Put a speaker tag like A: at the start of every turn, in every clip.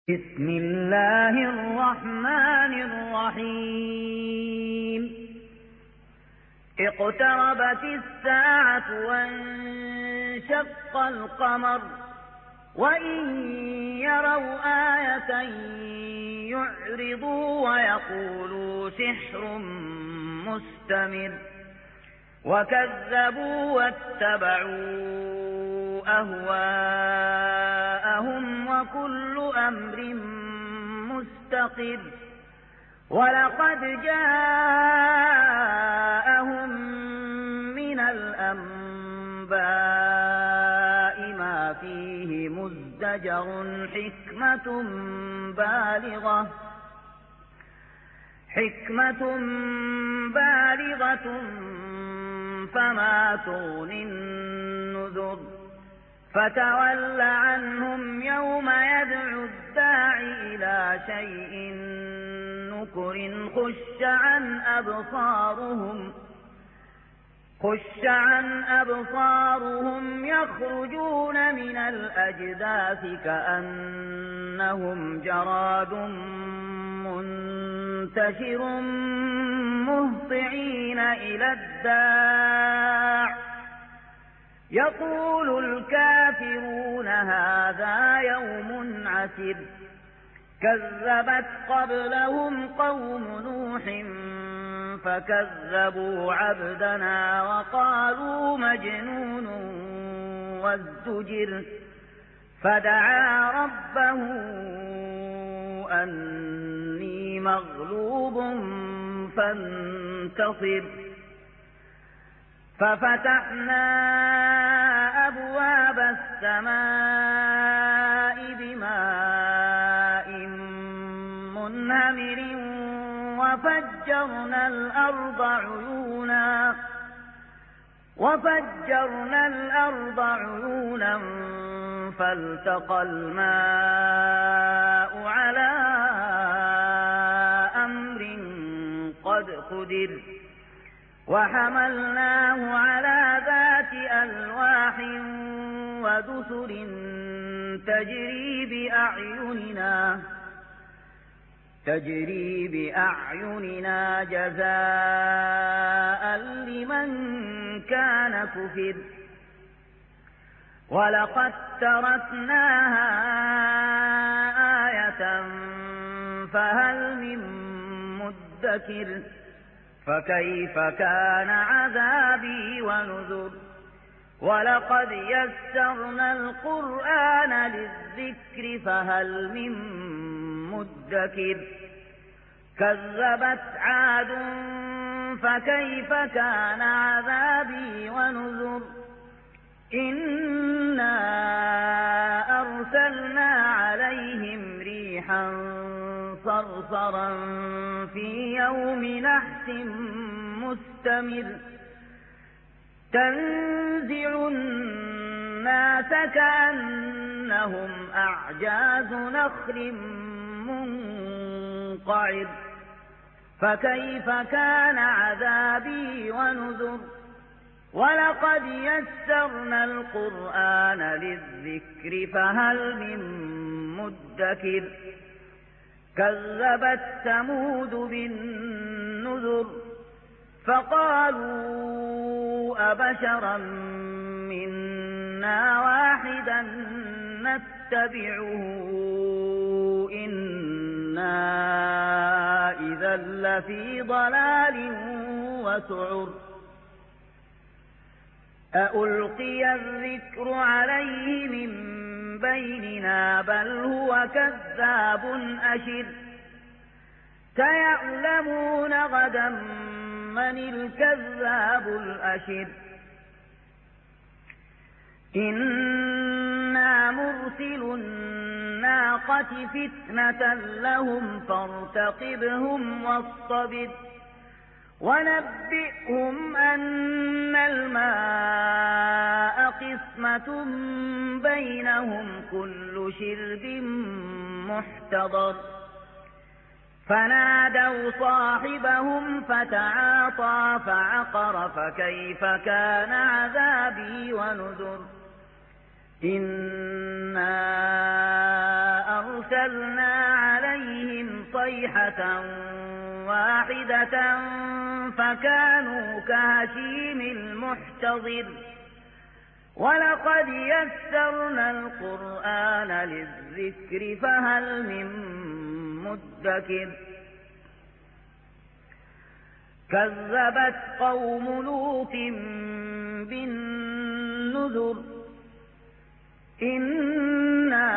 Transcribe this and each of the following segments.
A: بسم الله الرحمن الرحيم اقتربت الساعة وانشق القمر وإن يروا آية يعرضوا ويقولوا سحر مستمر وكذبوا واتبعوا أهواءهم وكل أمر مستقر ولقد جاءهم من الأنباء ما فيه مزدجر حكمة بالغة فما تغني النذر فتول عنهم يوم يدعو الداعي إلى شيء نكر خش عن أبصارهم يخرجون من الأجداث كأنهم جراد منتشر مهطعين إلى الداع يقول الكافرون هذا يوم عسر كذبت قبلهم قوم نوح فكذبوا عبدنا وقالوا مجنون وازدجر فدعا ربه أني مغلوب فانتصر ففتحنا أبواب السماء بماء منهمر وفجرنا الأرض عيونا فالتقى الماء على أمر قد قدر وحملناه على ذات ألواح ودسر تجري بأعيننا جزاء لمن كان كفر ولقد تركناها آية فهل من مدكر فكيف كان عذابي ونذر ولقد يسرنا القرآن للذكر فهل من مدكر كذبت عاد فكيف كان عذابي ونذر إنا أرسلنا عليهم ريحا صرصرا في يوم نحس مستمر تنزع الناس كأنهم أعجاز نخل منقعر فكيف كان عذابي ونذر ولقد يسرنا القرآن للذكر فهل من مدكر كذبت ثمود بالنذر فقالوا أبشرا منا واحدا نتبعه إنا إذا لفي ضلال وسعر أألقي الذكر عليه من بيننا بل هو كذاب أشر سيعلمون غدا من الكذاب الأشر إنا مرسل الناقة فتنة لهم فارتقبهم واصطبر ونبئهم أن الماء قسمة بينهم كل شرب محتضر فنادوا صاحبهم فتعاطى فعقر فكيف كان عذابي ونذر إنا أرسلنا عليهم صيحة واحدة فكانوا كهشيم المحتضر ولقد يسرنا القرآن للذكر فهل من مدكر كذبت قوم لوط بالنذر إنا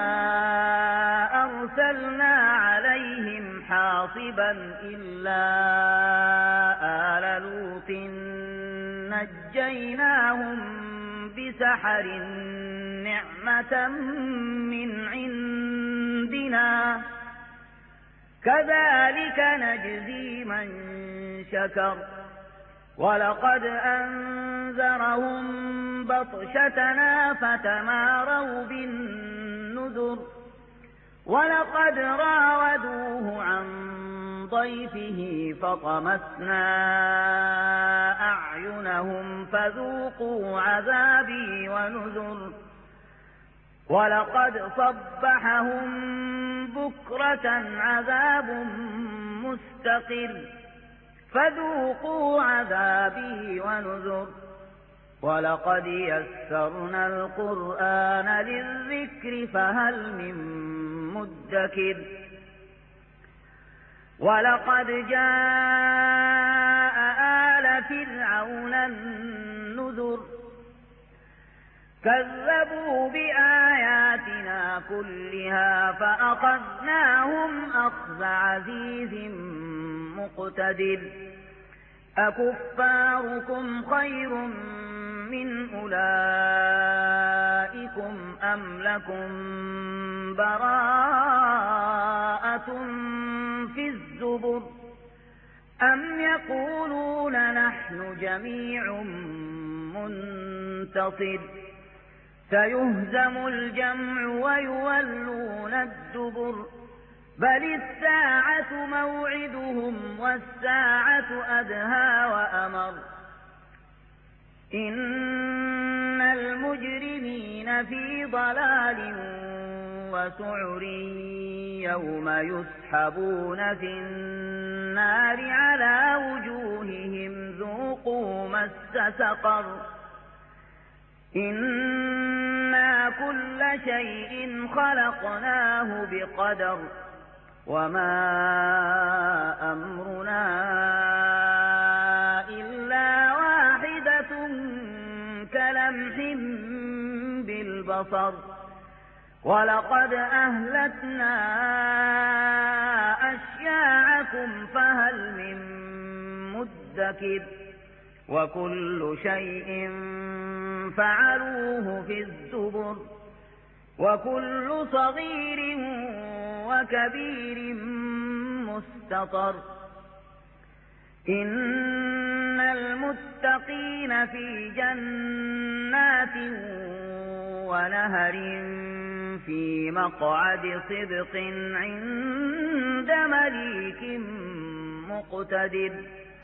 A: أرسلنا عليهم حاصبا إلا آل لوط نجيناهم بسحر نعمة من عندنا كذلك نجزي من شكر ولقد أنذرهم بطشتنا فتماروا بالنذر ولقد راودوه عن ضيفه فطمسنا أعينهم فذوقوا عذابي ونذر ولقد صبحهم بكرة عذاب مستقر فذوقوا عذابي ونذر ولقد يسرنا القرآن للذكر فهل من مدكر ولقد جاء آل فرعون النذر كذبوا بآياتنا كلها فأخذناهم أخذ عزيز مقتدر أكفاركم خير من أولئكم أم لكم براءة في الزبر أم يقولون نحن جميع منتصر سيهزم الجمع ويولون الدبر بل الساعة موعدهم والساعة أدهى وأمر إن المجرمين في ضلال وسعر يوم يسحبون في النار على وجوههم ذوقوا مس سقر إنا كل شيء خلقناه بقدر وما أمرنا إلا واحدة كلمح بالبصر ولقد أهلكنا أشياعكم فهل من مدكر وكل شيء فعلوه في الزبر وكل صغير وكبير مستطر إن المتقين في جنات ونهر في مقعد صدق عند مليك مقتدر